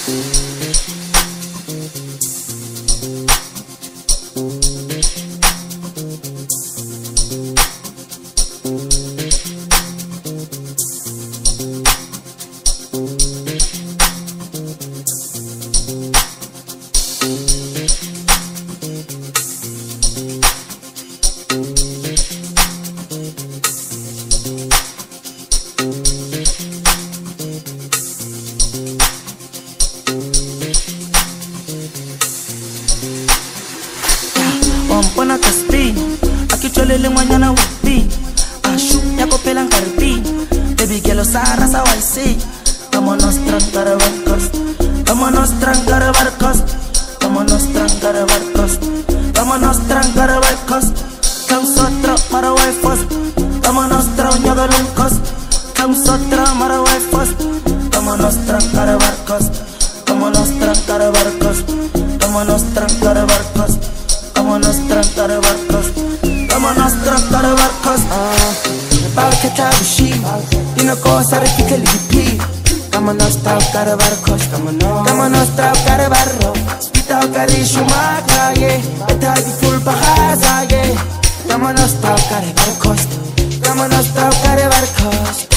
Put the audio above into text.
Wampona kaspin akitholele ngwanyana wupin ashu yakophela ngaripin baby girl sara sa wayisi vamos nostra ngarabar cost vamos nostra ngarabar cost vamos nostra ngarabar cost vamos nostra ngarabar cost kam sotra mara way first vamos nostra nyagalun cost kam sotra mara way first vamos nostra ngarabar cost vamos nostra ngarabar cost vamos nostra ngarabar cost vámonos trancar barcos, vámonos trancar barcos. Para que te abushi, y no cosa de que le dipi. Vámonos trancar barcos, vámonos trancar barcos. Spita carisho maga, yeah. Está de full bajaza, yeah. Vámonos trancar barcos, vámonos trancar barcos.